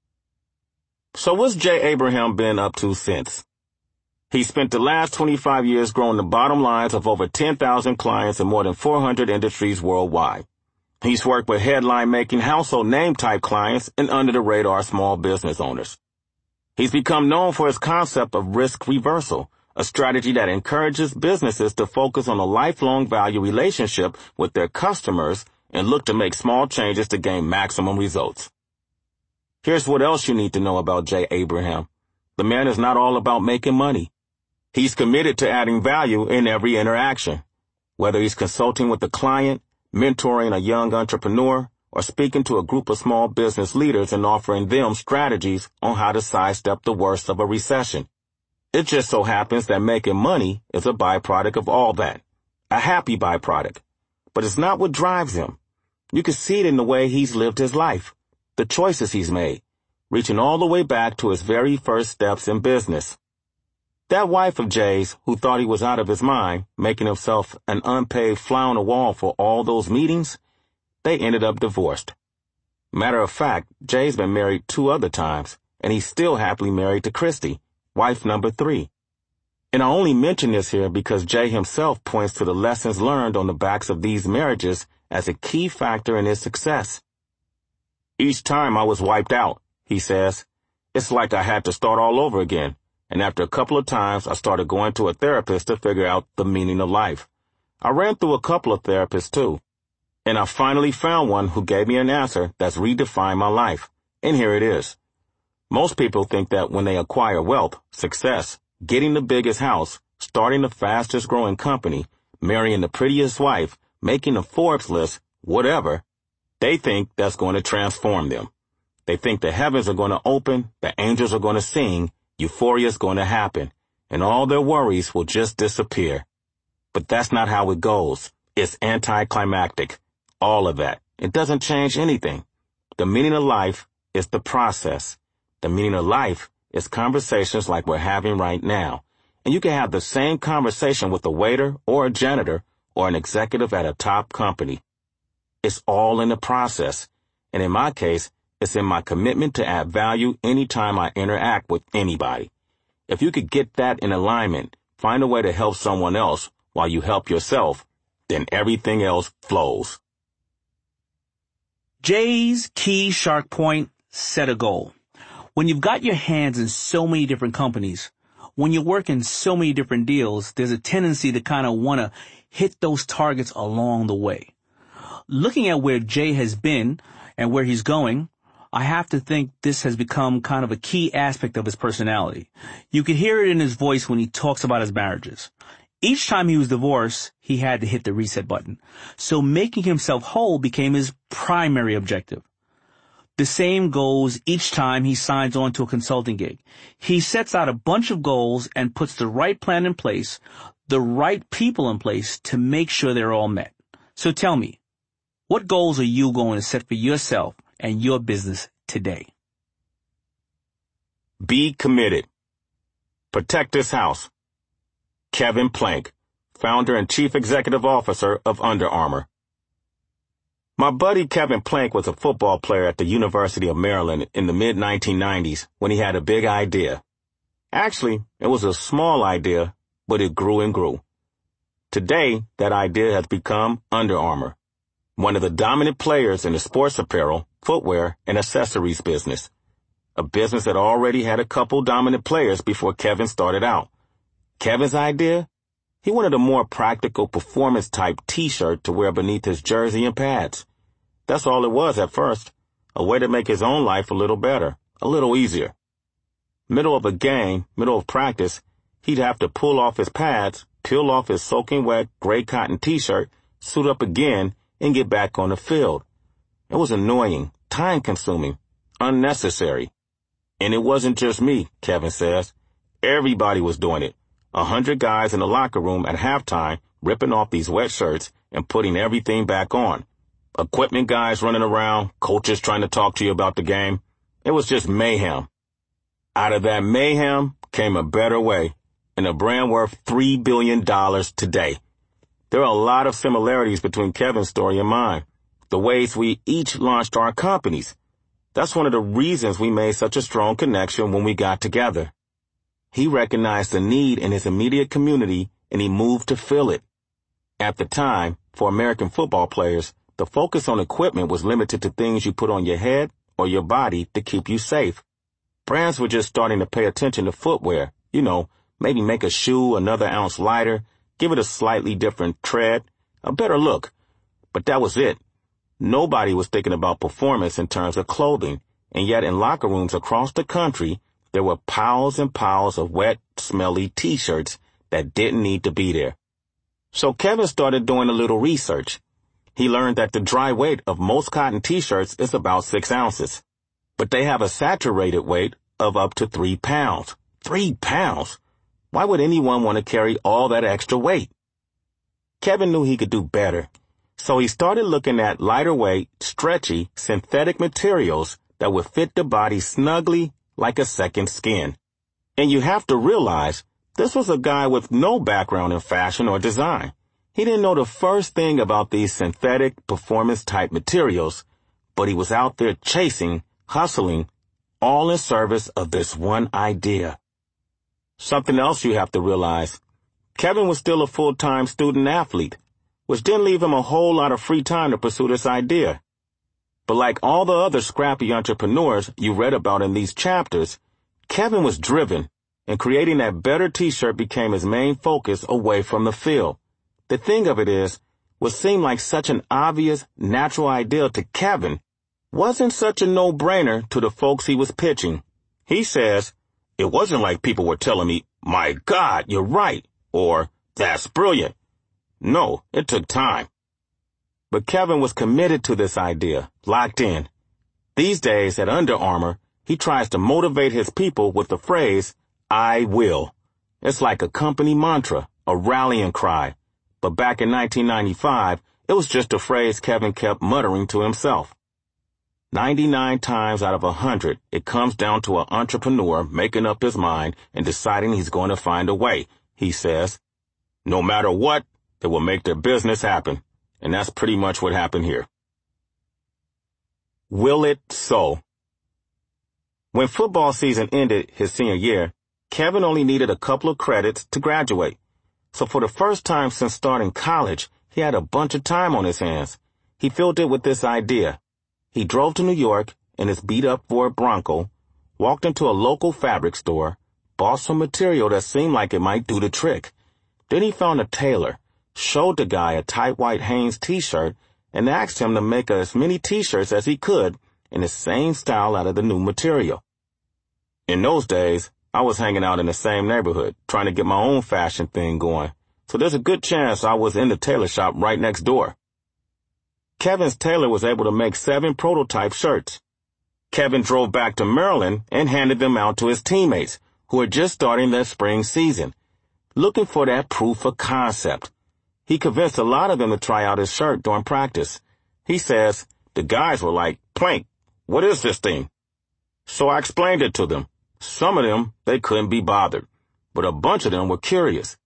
So what's Jay Abraham been up to since? He spent the last 25 years growing the bottom lines of over 10,000 clients in more than 400 industries worldwide. He's worked with headline-making household name-type clients and under-the-radar small business owners. He's become known for his concept of risk reversal, a strategy that encourages businesses to focus on a lifelong value relationship with their customers and look to make small changes to gain maximum results. Here's what else you need to know about Jay Abraham. The man is not all about making money. He's committed to adding value in every interaction. Whether he's consulting with a client, mentoring a young entrepreneur, or speaking to a group of small business leaders and offering them strategies on how to sidestep the worst of a recession. It just so happens that making money is a byproduct of all that. A happy byproduct. But it's not what drives him. You can see it in the way he's lived his life, the choices he's made, reaching all the way back to his very first steps in business. That wife of Jay's, who thought he was out of his mind, making himself an unpaid fly on the wall for all those meetings, they ended up divorced. Matter of fact, Jay's been married 2 other times, and he's still happily married to Christy, wife number 3. And I only mention this here because Jay himself points to the lessons learned on the backs of these marriages as a key factor in his success. Each time I was wiped out, he says, it's like I had to start all over again. And after a couple of times, I started going to a therapist to figure out the meaning of life. I ran through a couple of therapists too. And I finally found one who gave me an answer that's redefined my life. And here it is. Most people think that when they acquire wealth, success, getting the biggest house, starting the fastest growing company, marrying the prettiest wife, making the Forbes list, whatever, they think that's going to transform them. They think the heavens are going to open, the angels are going to sing, euphoria is going to happen, and all their worries will just disappear. But that's not how it goes. It's anticlimactic. All of that. It doesn't change anything. The meaning of life is the process. The meaning of life is conversations like we're having right now. and you can have the same conversation with a waiter or a janitor or an executive at a top company. It's all in the process, and in my case, it's in my commitment to add value anytime I interact with anybody. If you could get that in alignment, find a way to help someone else while you help yourself, then everything else flows. Jay's key shark point: set a goal. When you've got your hands in so many different companies, when you work in so many different deals, there's a tendency to kind of want to hit those targets along the way. Looking at where Jay has been and where he's going, I have to think this has become kind of a key aspect of his personality. You could hear it in his voice when he talks about his marriages. Each time he was divorced, he had to hit the reset button. So making himself whole became his primary objective. The same goes each time he signs on to a consulting gig. He sets out a bunch of goals and puts the right plan in place, the right people in place to make sure they're all met. So tell me, what goals are you going to set for yourself and your business today? Be committed. Protect this house. Kevin Plank, founder and chief executive officer of Under Armour. My buddy Kevin Plank was a football player at the University of Maryland in the mid-1990s when he had a big idea. Actually, it was a small idea, but it grew and grew. Today, that idea has become Under Armour, one of the dominant players in the sports apparel, footwear, and accessories business. A business that already had a couple dominant players before Kevin started out. Kevin's idea? He wanted a more practical performance-type T-shirt to wear beneath his jersey and pads. That's all it was at first, a way to make his own life a little better, a little easier. Middle of a game, middle of practice, he'd have to pull off his pads, peel off his soaking wet gray cotton T-shirt, suit up again, and get back on the field. It was annoying, time-consuming, unnecessary. And it wasn't just me, Kevin says. Everybody was doing it. 100 guys in the locker room at halftime ripping off these wet shirts and putting everything back on. Equipment guys running around, coaches trying to talk to you about the game. It was just mayhem. Out of that mayhem came a better way, and a brand worth $3 billion today. There are a lot of similarities between Kevin's story and mine, the ways we each launched our companies. That's one of the reasons we made such a strong connection when we got together. He recognized the need in his immediate community, and he moved to fill it. At the time, for American football players, the focus on equipment was limited to things you put on your head or your body to keep you safe. Brands were just starting to pay attention to footwear, maybe make a shoe another ounce lighter, give it a slightly different tread, a better look. But that was it. Nobody was thinking about performance in terms of clothing, and yet in locker rooms across the country, there were piles and piles of wet, smelly T-shirts that didn't need to be there. So Kevin started doing a little research. He learned that the dry weight of most cotton T-shirts is about 6 ounces, but they have a saturated weight of up to 3 pounds. 3 pounds? Why would anyone want to carry all that extra weight? Kevin knew he could do better, so he started looking at lighter weight, stretchy, synthetic materials that would fit the body snugly like a second skin. And you have to realize, this was a guy with no background in fashion or design. He didn't know the first thing about these synthetic, performance-type materials, but he was out there chasing, hustling, all in service of this one idea. Something else you have to realize, Kevin was still a full-time student-athlete, which didn't leave him a whole lot of free time to pursue this idea. But like all the other scrappy entrepreneurs you read about in these chapters, Kevin was driven, and creating that better T-shirt became his main focus away from the field. The thing of it is, what seemed like such an obvious, natural idea to Kevin wasn't such a no-brainer to the folks he was pitching. He says, it wasn't like people were telling me, "My God, you're right," or "That's brilliant." No, it took time. But Kevin was committed to this idea, locked in. These days at Under Armour, he tries to motivate his people with the phrase, "I will." It's like a company mantra, a rallying cry. But back in 1995, it was just a phrase Kevin kept muttering to himself. 99 times out of 100, it comes down to an entrepreneur making up his mind and deciding he's going to find a way, he says. No matter what, they will make their business happen. And that's pretty much what happened here. Will it so? When football season ended his senior year, Kevin only needed a couple of credits to graduate. So for the first time since starting college, he had a bunch of time on his hands. He filled it with this idea. He drove to New York in his beat-up Ford Bronco, walked into a local fabric store, bought some material that seemed like it might do the trick. Then he found a tailor, showed the guy a tight white Hanes t-shirt, and asked him to make as many t-shirts as he could in the same style out of the new material. In those days, I was hanging out in the same neighborhood, trying to get my own fashion thing going, so there's a good chance I was in the tailor shop right next door. Kevin's tailor was able to make 7 prototype shirts. Kevin drove back to Maryland and handed them out to his teammates, who were just starting their spring season, looking for that proof of concept. He convinced a lot of them to try out his shirt during practice. He says, the guys were like, "Plank, what is this thing?" So I explained it to them. Some of them, they couldn't be bothered, but a bunch of them were curious.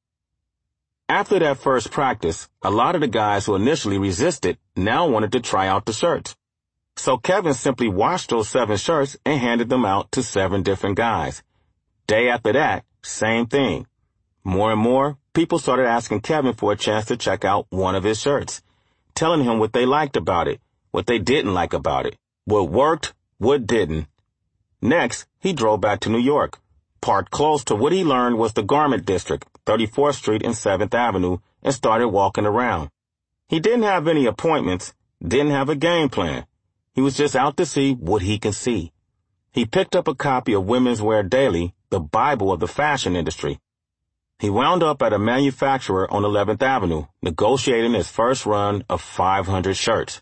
After that first practice, a lot of the guys who initially resisted now wanted to try out the shirts. So Kevin simply washed those 7 shirts and handed them out to 7 different guys. Day after that, same thing. More and more, people started asking Kevin for a chance to check out one of his shirts, telling him what they liked about it, what they didn't like about it, what worked, what didn't. Next, he drove back to New York, parked close to what he learned was the Garment District, 34th Street and 7th Avenue, and started walking around. He didn't have any appointments, didn't have a game plan. He was just out to see what he can see. He picked up a copy of Women's Wear Daily, the Bible of the fashion industry. He wound up at a manufacturer on 11th Avenue, negotiating his first run of 500 shirts.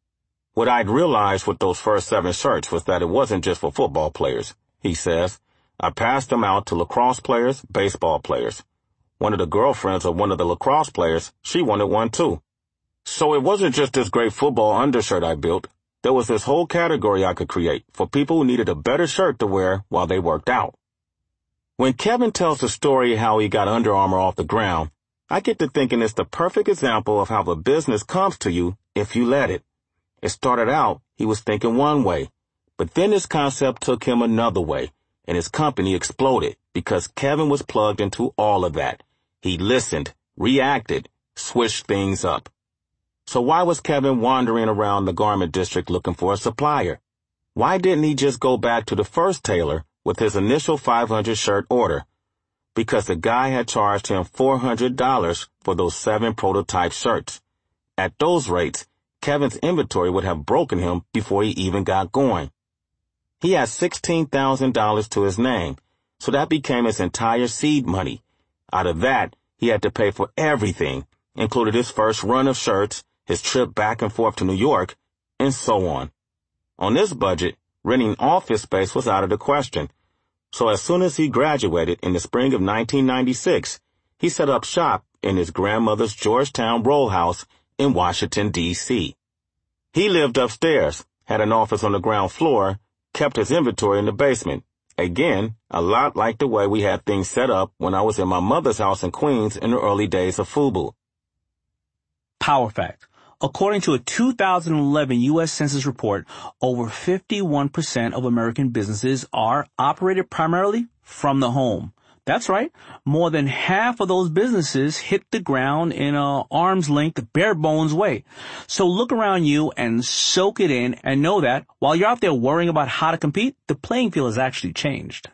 What I'd realized with those first 7 shirts was that it wasn't just for football players, he says. I passed them out to lacrosse players, baseball players. One of the girlfriends of one of the lacrosse players, she wanted one too. So it wasn't just this great football undershirt I built. There was this whole category I could create for people who needed a better shirt to wear while they worked out. When Kevin tells the story how he got Under Armour off the ground, I get to thinking it's the perfect example of how the business comes to you if you let it. It started out, he was thinking one way, but then his concept took him another way, and his company exploded because Kevin was plugged into all of that. He listened, reacted, switched things up. So why was Kevin wandering around the Garment District looking for a supplier? Why didn't he just go back to the first tailor with his initial 500 shirt order? Because the guy had charged him $400 for those 7 prototype shirts. At those rates, Kevin's inventory would have broken him before he even got going. He had $16,000 to his name, so that became his entire seed money. Out of that, he had to pay for everything, including his first run of shirts, his trip back and forth to New York, and so on. On this budget, renting office space was out of the question. So as soon as he graduated in the spring of 1996, he set up shop in his grandmother's Georgetown row house in Washington, D.C. He lived upstairs, had an office on the ground floor, kept his inventory in the basement. Again, a lot like the way we had things set up when I was in my mother's house in Queens in the early days of FUBU. Power fact. According to a 2011 U.S. Census report, over 51% of American businesses are operated primarily from the home. That's right. More than half of those businesses hit the ground in a arm's length, bare bones way. So look around you and soak it in and know that while you're out there worrying about how to compete, the playing field has actually changed.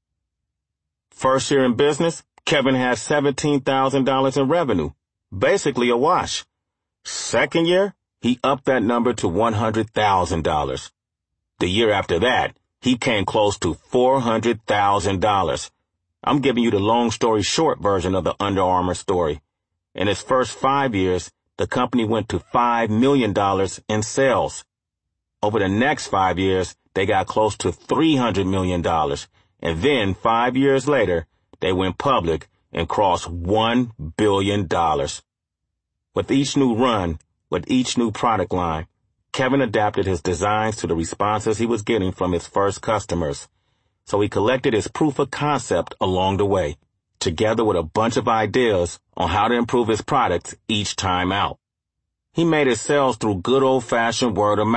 First year in business, Kevin had $17,000 in revenue. Basically a wash. Second year, he upped that number to $100,000. The year after that, he came close to $400,000. I'm giving you the long story short version of the Under Armour story. In its first 5 years, the company went to $5 million in sales. Over the next 5 years, they got close to $300 million. And then 5 years later, they went public and crossed $1 billion. With each new run, with each new product line, Kevin adapted his designs to the responses he was getting from his first customers, so he collected his proof of concept along the way, together with a bunch of ideas on how to improve his products each time out. He made his sales through good old-fashioned word of mouth.